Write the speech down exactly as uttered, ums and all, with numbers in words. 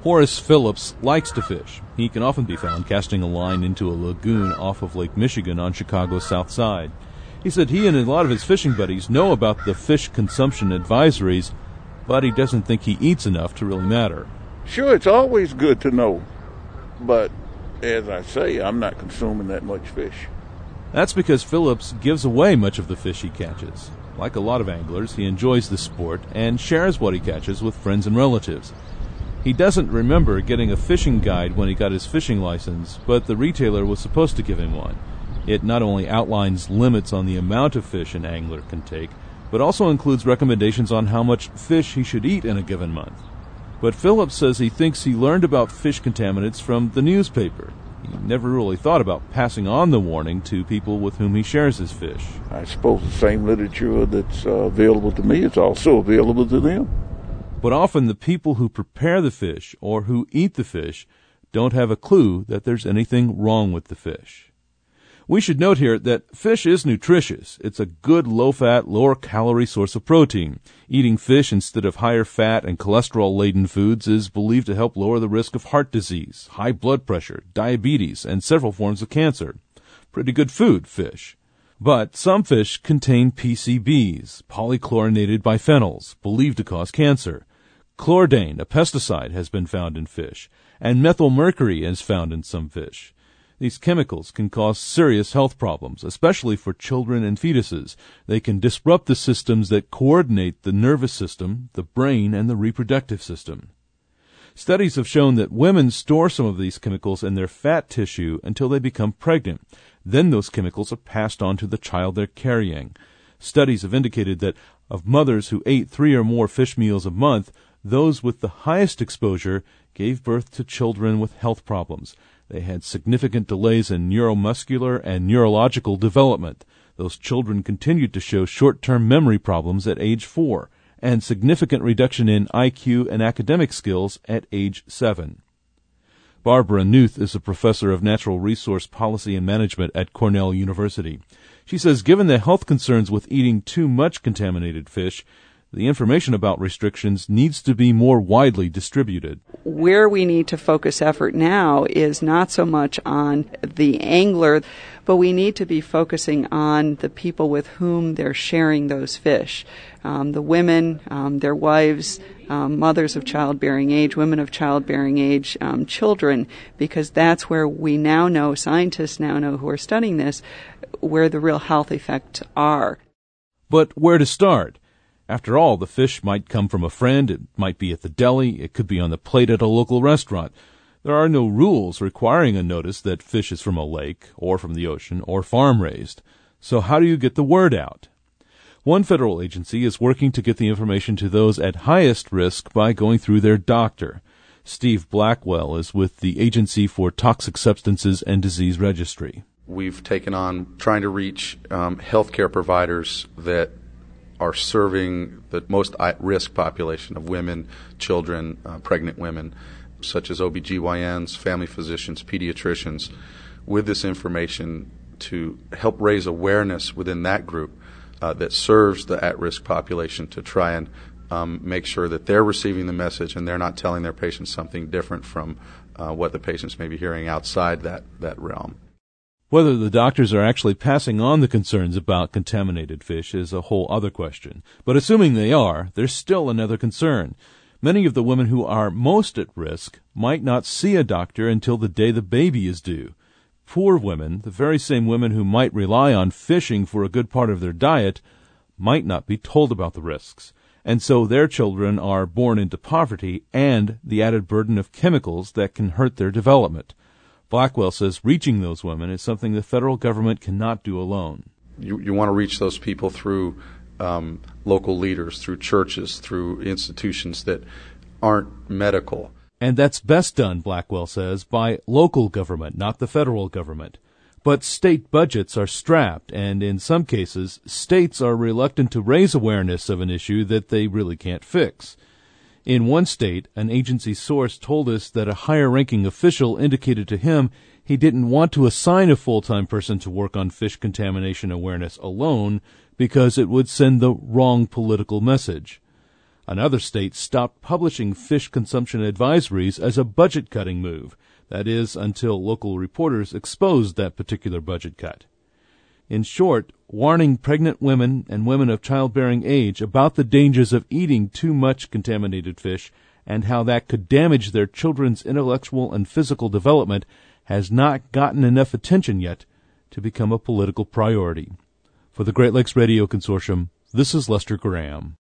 Horace Phillips likes to fish. He can often be found casting a line into a lagoon off of Lake Michigan on Chicago's south side. He said he and a lot of his fishing buddies know about the fish consumption advisories, but he doesn't think he eats enough to really matter. Sure, it's always good to know, but as I say, I'm not consuming that much fish. That's because Phillips gives away much of the fish he catches. Like a lot of anglers, he enjoys the sport and shares what he catches with friends and relatives. He doesn't remember getting a fishing guide when he got his fishing license, but the retailer was supposed to give him one. It not only outlines limits on the amount of fish an angler can take, but also includes recommendations on how much fish he should eat in a given month. But Phillips says he thinks he learned about fish contaminants from the newspaper. He never really thought about passing on the warning to people with whom he shares his fish. I suppose the same literature that's uh, available to me is also available to them. But often the people who prepare the fish or who eat the fish don't have a clue that there's anything wrong with the fish. We should note here that fish is nutritious. It's a good low-fat, lower-calorie source of protein. Eating fish instead of higher-fat and cholesterol-laden foods is believed to help lower the risk of heart disease, high blood pressure, diabetes, and several forms of cancer. Pretty good food, fish. But some fish contain P C Bs, polychlorinated biphenyls, believed to cause cancer. Chlordane, a pesticide, has been found in fish, and methylmercury is found in some fish. These chemicals can cause serious health problems, especially for children and fetuses. They can disrupt the systems that coordinate the nervous system, the brain, and the reproductive system. Studies have shown that women store some of these chemicals in their fat tissue until they become pregnant. Then those chemicals are passed on to the child they're carrying. Studies have indicated that of mothers who ate three or more fish meals a month, those with the highest exposure gave birth to children with health problems. They had significant delays in neuromuscular and neurological development. Those children continued to show short-term memory problems at age four, and significant reduction in I Q and academic skills at age seven. Barbara Newth is a professor of natural resource policy and management at Cornell University. She says given the health concerns with eating too much contaminated fish, the information about restrictions needs to be more widely distributed. Where we need to focus effort now is not so much on the angler, but we need to be focusing on the people with whom they're sharing those fish. Um, the women, um, their wives, um, mothers of childbearing age, women of childbearing age, um, children, because that's where we now know, scientists now know who are studying this, where the real health effects are. But where to start? After all, the fish might come from a friend, it might be at the deli, it could be on the plate at a local restaurant. There are no rules requiring a notice that fish is from a lake, or from the ocean, or farm-raised. So how do you get the word out? One federal agency is working to get the information to those at highest risk by going through their doctor. Steve Blackwell is with the Agency for Toxic Substances and Disease Registry. We've taken on trying to reach um, healthcare providers that are serving the most at-risk population of women, children, uh, pregnant women, such as O B G Y Ns, family physicians, pediatricians, with this information to help raise awareness within that group uh, that serves the at-risk population to try and um, make sure that they're receiving the message and they're not telling their patients something different from uh, what the patients may be hearing outside that, that realm. Whether the doctors are actually passing on the concerns about contaminated fish is a whole other question. But assuming they are, there's still another concern. Many of the women who are most at risk might not see a doctor until the day the baby is due. Poor women, the very same women who might rely on fishing for a good part of their diet, might not be told about the risks. And so their children are born into poverty and the added burden of chemicals that can hurt their development. Blackwell says reaching those women is something the federal government cannot do alone. You, you want to reach those people through um, local leaders, through churches, through institutions that aren't medical. And that's best done, Blackwell says, by local government, not the federal government. But state budgets are strapped, and in some cases, states are reluctant to raise awareness of an issue that they really can't fix. In one state, an agency source told us that a higher-ranking official indicated to him he didn't want to assign a full-time person to work on fish contamination awareness alone because it would send the wrong political message. Another state stopped publishing fish consumption advisories as a budget-cutting move. That is, until local reporters exposed that particular budget cut. In short, warning pregnant women and women of childbearing age about the dangers of eating too much contaminated fish and how that could damage their children's intellectual and physical development has not gotten enough attention yet to become a political priority. For the Great Lakes Radio Consortium, this is Lester Graham.